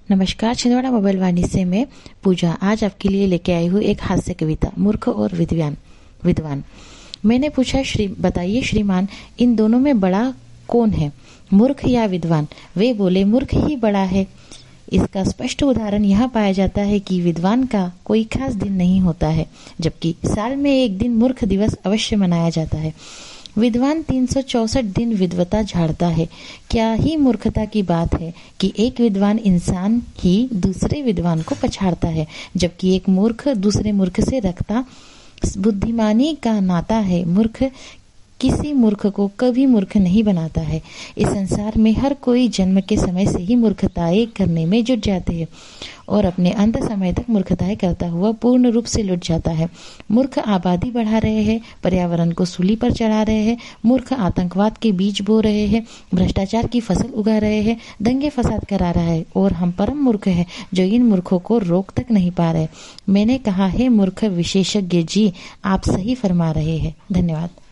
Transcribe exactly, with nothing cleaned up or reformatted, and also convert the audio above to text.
नमस्कार, छिंदवाड़ा मोबाइल वाणी से मैं पूजा आज आपके लिए लेके आई हूँ एक हास्य कविता, मूर्ख और विद्वान विद्वान मैंने पूछा, श्री बताइए श्रीमान, इन दोनों में बड़ा कौन है, मूर्ख या विद्वान? वे बोले, मूर्ख ही बड़ा है। इसका स्पष्ट उदाहरण यह पाया जाता है कि विद्वान का कोई खास दिन नहीं होता है, जबकि साल में एक दिन मूर्ख दिवस अवश्य मनाया जाता है। विद्वान तीन सौ चौसठ दिन विद्वता झाड़ता है। क्या ही मूर्खता की बात है कि एक विद्वान इंसान ही दूसरे विद्वान को पछाड़ता है, जबकि एक मूर्ख दूसरे मूर्ख से रखता बुद्धिमानी का नाता है। मूर्ख किसी मूर्ख को कभी मूर्ख नहीं बनाता है। इस संसार में हर कोई जन्म के समय से ही मूर्खताएं करने में जुट जाते हैं और अपने अंत समय तक मूर्खताएं करता हुआ पूर्ण रूप से लुट जाता है। मूर्ख आबादी बढ़ा रहे हैं, पर्यावरण को सूली पर चढ़ा रहे हैं, मूर्ख आतंकवाद के बीज बो रहे हैं, भ्रष्टाचार की फसल उगा रहे हैं, दंगे फसाद करा रहा है, और हम परम मूर्ख हैं जो इन मूर्खों को रोक तक नहीं पा रहे। मैंने कहा है, मूर्ख विशेषज्ञ जी, आप सही फरमा रहे हैं। धन्यवाद।